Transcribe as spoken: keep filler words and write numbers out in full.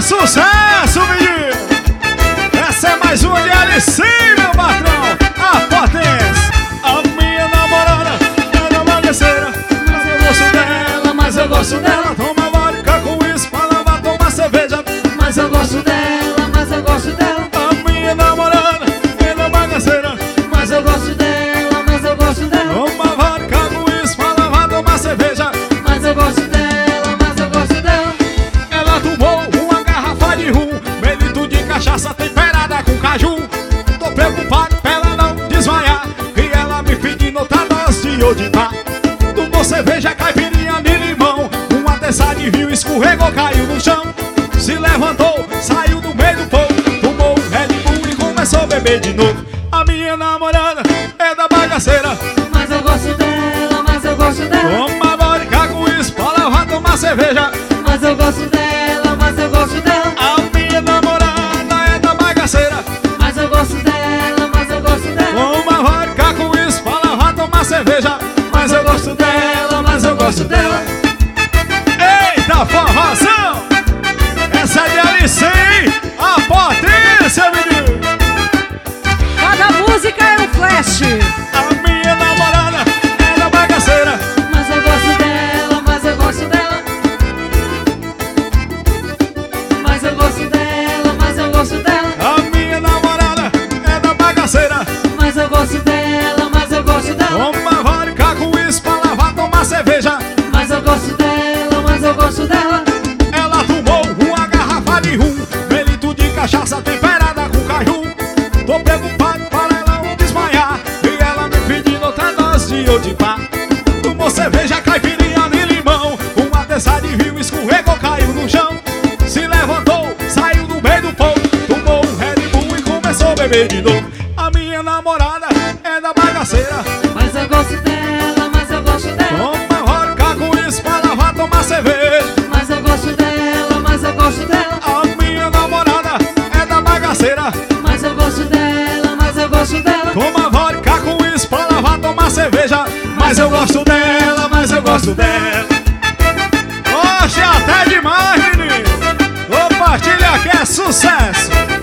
sucesso, menino! Essa é mais uma de L C, meu patrão! A potência! A minha namorada é uma bagaceira, mas eu gosto dela, mas eu gosto dela. Toma vodka com isso pra lavar, toma cerveja, Mas eu gosto dela, mas eu gosto dela. a minha namorada é uma bagaceira, Mas eu gosto dela, mas eu gosto dela. toma vodka com isso pra lavar, toma cerveja. Mas eu gosto dela, mas eu gosto dela. Ela tomou uma garrafa de rum, meio litro de cachaça temperada com caju. Tô preocupado pra ela não desmaiar, e ela me pedindo outra dose de odipá. Tomou cerveja, caipirinha de limão, uma dessa de rio escorregou, caiu no chão. Se levantou, saiu do meio do povo, tomou um Red Bull e começou a beber de novo. A minha namorada é da bagaceira, Mas eu gosto dela, mas eu gosto dela. toma vodka com isso pra lavar, tomar cerveja. Mas eu gosto dela, mas eu gosto dela. A minha namorada é da bagaceira, Mas eu gosto dela, mas eu gosto dela. toma vodka com isso pra lavar, tomar cerveja. Mas eu gosto dela, mas eu gosto dela. Eita, forrozão! Essa é de L C, a potência, menino! Cada música é um flash. A minha namorada é da bagaceira, Mas eu gosto dela, mas eu gosto dela. Mas eu gosto dela, mas eu gosto dela. a minha namorada é da bagaceira. Mas eu gosto dela, mas eu gosto dela. Toma vodka com isso pra lavar, tomar cerveja. Mas eu gosto dela, mas eu gosto dela. Ela tomou uma garrafa de rum, meio litro de cachaça temperada com caju. Tô preocupado para ela não desmaiar, e ela me pedindo outra dose de odipá. Tomou cerveja, caipirinha de limão, uma dessa de rio escorregou, caiu no chão. Se levantou, saiu do meio do povo, tomou um Red Bull e começou a beber de novo. A minha namorada é da bagaceira, Mas eu gosto dela, mas eu gosto dela. toma vodka com isso pra lavar, tomar cerveja. Mas eu gosto dela, mas eu gosto dela. A minha namorada é da bagaceira, Mas eu gosto dela, mas eu gosto dela. toma vodka com isso pra lavar, tomar cerveja. Mas eu gosto dela, mas eu gosto dela. Oxe, até demais, menino. Compartilha que é sucesso.